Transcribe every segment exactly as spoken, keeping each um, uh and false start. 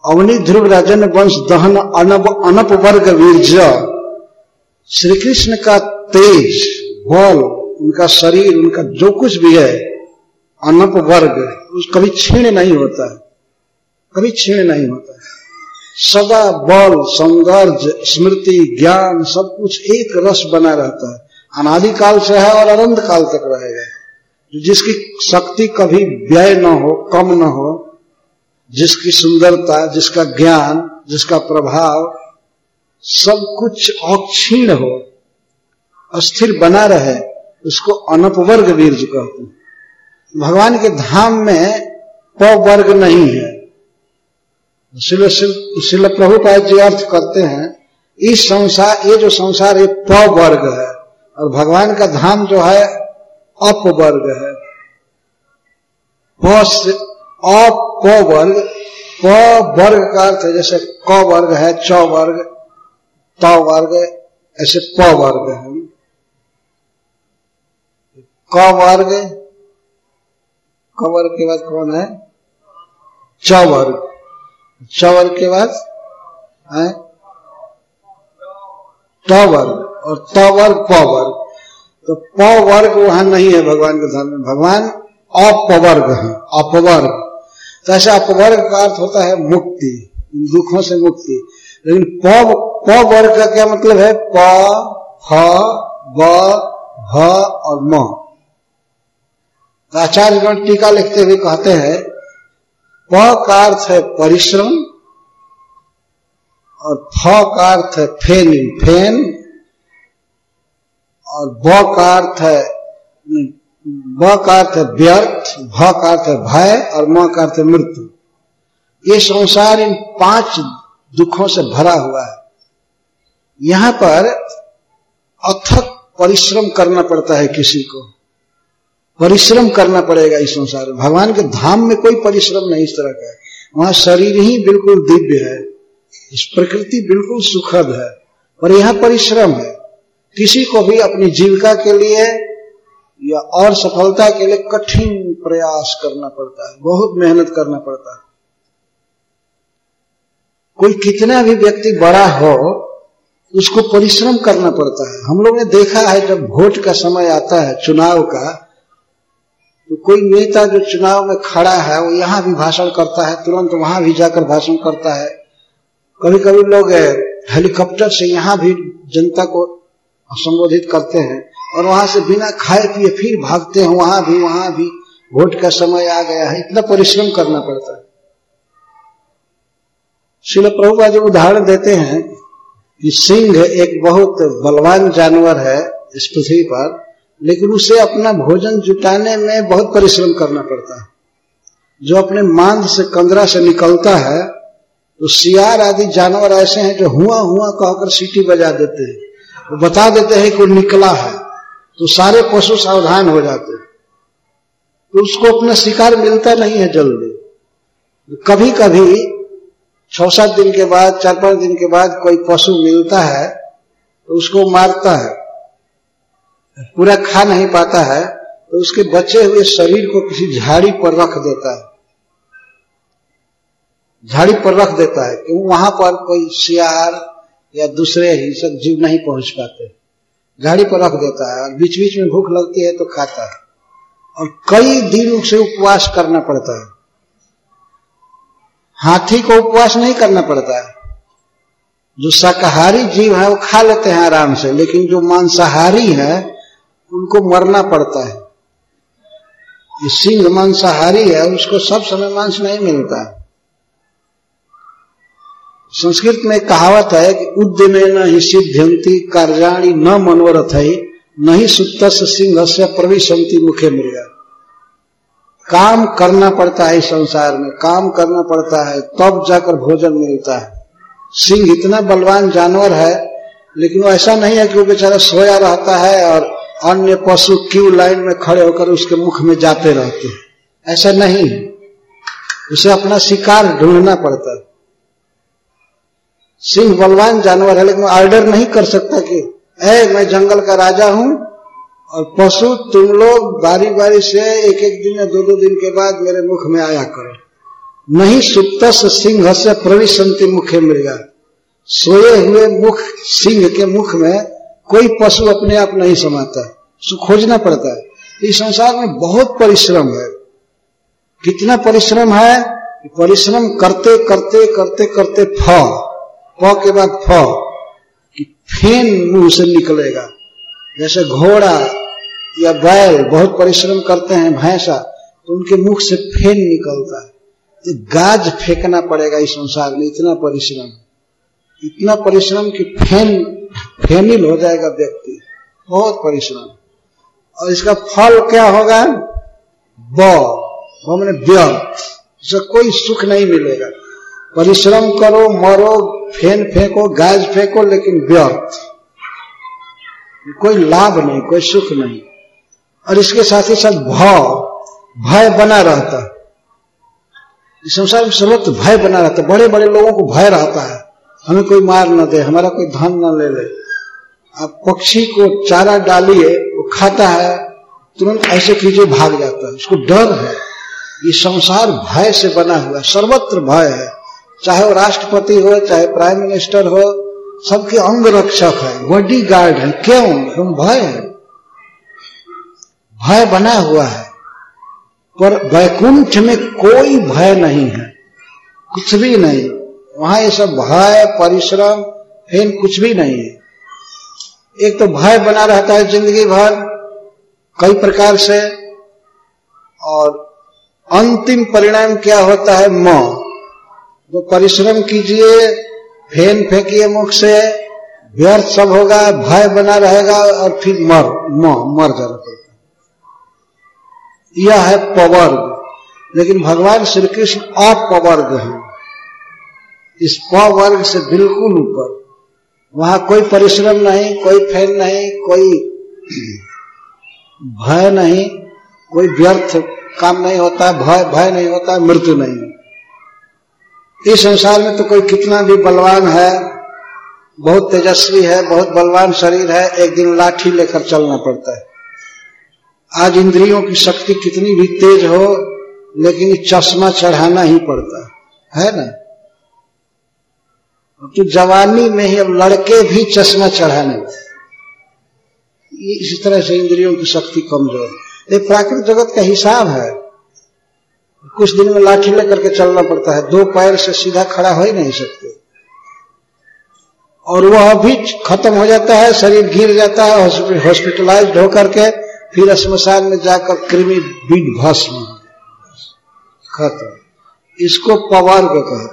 अवनी ध्रुव राजन वंश दहन अनप अनप वर्ग वीर्ज, श्री कृष्ण का तेज बल, उनका शरीर, उनका जो कुछ भी है अनप वर्ग, उस कभी क्षीण नहीं होता है, कभी क्षीण नहीं होता है। सदा बल, सौंदर्य, स्मृति, ज्ञान सब कुछ एक रस बना रहता है, अनादिकाल से है और अनंत काल तक रहेगा। जिसकी शक्ति कभी व्यय न हो, कम न हो, जिसकी सुंदरता, जिसका ज्ञान, जिसका प्रभाव सब कुछ अक्षीण हो, अस्थिर बना रहे, उसको अनपवर्ग वीर्ज कहते हैं। भगवान के धाम में प वर्ग नहीं है। श्रील प्रभुपाद जी अर्थ करते हैं, इस संसार, ये जो संसार है प वर्ग है और भगवान का धाम जो है अप वर्ग है। प से अप प वर्ग, प वर्ग का अर्थ है जैसे क वर्ग है, च वर्ग, त वर्ग, ऐसे प वर्ग है। क वर्ग, क वर्ग के बाद कौन है? च वर्ग, च वर्ग के बाद है ट वर्ग और त वर्ग प वर्ग। तो प वर्ग वहां नहीं है भगवान के धाम में, भगवान अपवर्ग है, अपवर्ग। तो ऐसे अपवर्ग का अर्थ होता है मुक्ति, दुखों से मुक्ति। लेकिन प प वर्ग का क्या मतलब है? प, फ, ब, भ और म। आचार्यगण टीका लिखते हुए कहते हैं, प का अर्थ है परिश्रम और फ का अर्थ है फेन, फेन, और ब का अर्थ है ब का अर्थ है व्यर्थ, भ का अर्थ है भय और म का अर्थ है मृत्यु। ये संसार इन पांच दुखों से भरा हुआ है। यहां पर अथक परिश्रम करना पड़ता है, किसी को परिश्रम करना पड़ेगा इस संसार में। भगवान के धाम में कोई परिश्रम नहीं इस तरह का है। वहां शरीर ही बिल्कुल दिव्य है, इस प्रकृति बिल्कुल सुखद है, और यहां परिश्रम है। किसी को भी अपनी जीविका के लिए या और सफलता के लिए कठिन प्रयास करना पड़ता है, बहुत मेहनत करना पड़ता है। कोई कितना भी व्यक्ति बड़ा हो, उसको परिश्रम करना पड़ता है। हम लोग ने देखा है, जब वोट का समय आता है चुनाव का, तो कोई नेता जो चुनाव में खड़ा है वो यहां भी भाषण करता है, तुरंत वहां भी जाकर भाषण करता है। कभी कभी लोग हेलीकॉप्टर से यहां भी जनता को संबोधित करते हैं और वहां से बिना खाए पिए फिर भागते हैं, वहां भी वहां भी वोट का समय आ गया है। इतना परिश्रम करना पड़ता है। श्रील प्रभुपाद जी उदाहरण देते हैं कि सिंह एक बहुत बलवान जानवर है इस पृथ्वी पर, लेकिन उसे अपना भोजन जुटाने में बहुत परिश्रम करना पड़ता है। जो अपने मांद से, कंदरा से निकलता है, तो सियार आदि जानवर ऐसे हैं जो हुआ हुआ कहकर सीटी बजा देते हैं, वो बता देते हैं कि वो निकला है, तो सारे पशु सावधान हो जाते हैं। तो उसको अपना शिकार मिलता नहीं है जल्दी। कभी कभी छह सात दिन के बाद, चार पांच दिन के बाद कोई पशु मिलता है तो उसको मारता है, पूरा खा नहीं पाता है, तो उसके बचे हुए शरीर को किसी झाड़ी पर रख देता है, झाड़ी पर रख देता है कि वहां पर कोई सियार या दूसरे हिंसक जीव नहीं पहुंच पाते। झाड़ी पर रख देता है और बीच बीच में भूख लगती है तो खाता है, और कई दिन उसे उपवास करना पड़ता है। हाथी को उपवास नहीं करना पड़ता है। जो शाकाहारी जीव है वो खा लेते हैं आराम से, लेकिन जो मांसाहारी है उनको मरना पड़ता है। ये सिंह मांसाहारी है, उसको सब समय मांस नहीं मिलता है। संस्कृत में कहावत है कि उद्यमेन हि सिद्ध्यन्ति कार्याणि न मनोरथै नहि सुत्तस्य सिंहस्य प्रविशन्ति मुखे मृगा। काम करना पड़ता है इस संसार में, काम करना पड़ता है तब जाकर भोजन मिलता है। सिंह इतना बलवान जानवर है, लेकिन वो ऐसा नहीं है कि वो बेचारा सोया रहता है और अन्य पशु क्यू लाइन में खड़े होकर उसके मुख में जाते रहते हैं, ऐसा नहीं है। उसे अपना शिकार ढूंढना पड़ता है। सिंह बलवान जानवर है, लेकिन ऑर्डर नहीं कर सकता कि ऐ मैं जंगल का राजा हूं और पशु तुम लोग बारी बारी से एक एक दिन या दो दो दिन के बाद मेरे मुख में आया करो। नहीं सुप्तस्य सिंह से प्रविशन्ति मुखे मृगा। सोए हुए मुख सिंह के मुख में कोई पशु अपने आप नहीं समाता, उसको खोजना पड़ता है। इस संसार में बहुत परिश्रम है। कितना परिश्रम है? परिश्रम करते करते करते करते फ प के बाद फ कि फेन मुंह से निकलेगा। जैसे घोड़ा या बैल बहुत परिश्रम करते हैं, भैंसा, तो उनके मुख से फेन निकलता है। तो गाज फेंकना पड़ेगा इस संसार में, इतना परिश्रम, इतना परिश्रम कि फेन फेनिल हो जाएगा व्यक्ति, बहुत परिश्रम। और इसका फल क्या होगा? ब मैंने व्यर्थ, इससे कोई सुख नहीं मिलेगा। परिश्रम करो, मरो, फेन फेंको, गाज फेंको, लेकिन व्यर्थ, कोई लाभ नहीं, कोई सुख नहीं। और इसके साथ ही साथ भाव, भय बना रहता है। इस संसार में सर्वत्र भय बना रहता है। बड़े बड़े लोगों को भय रहता है, हमें कोई मार न दे, हमारा कोई धन न ले ले। आप पक्षी को चारा डालिए, वो खाता है, तुरंत ऐसे कीजिए भाग जाता है, उसको डर है। ये संसार भय से बना हुआ है, सर्वत्र भय है। चाहे वो राष्ट्रपति हो, चाहे प्राइम मिनिस्टर हो, सबके अंग रक्षक है, बॉडी गार्ड है। क्यों? क्यों? भय है, भय बना हुआ है। पर वैकुंठ में कोई भय नहीं है, कुछ भी नहीं। वहां ये सब भय, परिश्रम, फेन कुछ भी नहीं है। एक तो भय बना रहता है जिंदगी भर कई प्रकार से, और अंतिम परिणाम क्या होता है? मौत। तो परिश्रम कीजिए, फेन फेंकिए मुख से, व्यर्थ सब होगा, भय बना रहेगा, और फिर मर मर, मर जाना पड़ता है। यह है पवर्ग। लेकिन भगवान श्री कृष्ण अपवर्ग है, इस पवर्ग से बिल्कुल ऊपर। वहां कोई परिश्रम नहीं, कोई फेन नहीं, कोई भय नहीं, कोई व्यर्थ काम नहीं होता, भय भय नहीं होता, मृत्यु नहीं। इस संसार में तो कोई कितना भी बलवान है, बहुत तेजस्वी है, बहुत बलवान शरीर है, एक दिन लाठी लेकर चलना पड़ता है। आज इंद्रियों की शक्ति कितनी भी तेज हो, लेकिन चश्मा चढ़ाना ही पड़ता है, है ना? तो जवानी में ही अब लड़के भी चश्मा चढ़ाने, इसी तरह से इंद्रियों की शक्ति कमजोर। ये प्राकृतिक जगत का हिसाब है। कुछ दिन में लाठी लेकर के चलना पड़ता है, दो पैर से सीधा खड़ा हो ही नहीं सकते। और वह भी खत्म हो जाता है, शरीर गिर जाता है, हॉस्पिटलाइज्ड होकर के फिर श्मशान में जाकर कृमि बीट भस्म खत्म। इसको पवर्ग कहते।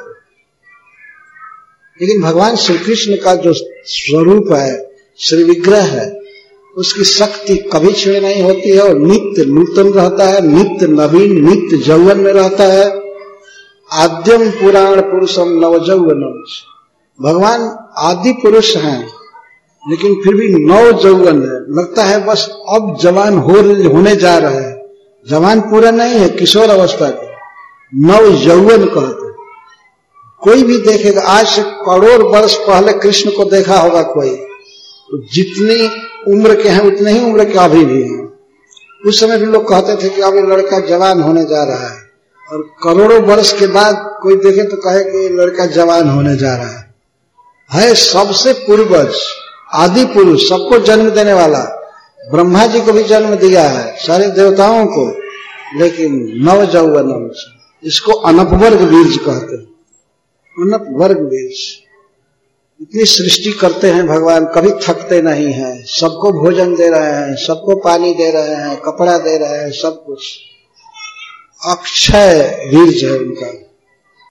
लेकिन भगवान श्री कृष्ण का जो स्वरूप है, श्री विग्रह है, उसकी शक्ति कभी क्षीण नहीं होती है, और नित्य नूतन रहता है, नित्य नवीन, नित्य यौवन में रहता है। आद्यम पुराण पुरुषम नवजौवनम। भगवान आदि पुरुष हैं, लेकिन फिर भी नव यौवन है। लगता है बस अब जवान हो होने जा रहे हैं। जवान पूरा नहीं है, किशोर अवस्था के, नव यौवन कहते हैं। कोई भी देखेगा, आज से करोड़ वर्ष पहले कृष्ण को देखा होगा कोई, तो जितनी उम्र के हैं उतने ही उम्र के अभी भी हैं। उस समय भी लोग कहते थे कि अब ये लड़का जवान होने जा रहा है, और करोड़ों वर्ष के बाद कोई देखे तो कहे कि ये लड़का जवान होने जा रहा है। है सबसे पूर्वज, आदि पुरुष, सबको जन्म देने वाला, ब्रह्मा जी को भी जन्म दिया है, सारे देवताओं को, लेकिन नव यौवनम। इसको अनपवर्ग बीज कहते हैं, अनपवर्ग बीज। इतनी सृष्टि करते हैं भगवान, कभी थकते नहीं हैं, सबको भोजन दे रहे हैं, सबको पानी दे रहे हैं, कपड़ा दे रहे हैं, सब कुछ। अक्षय वीर्य है उनका।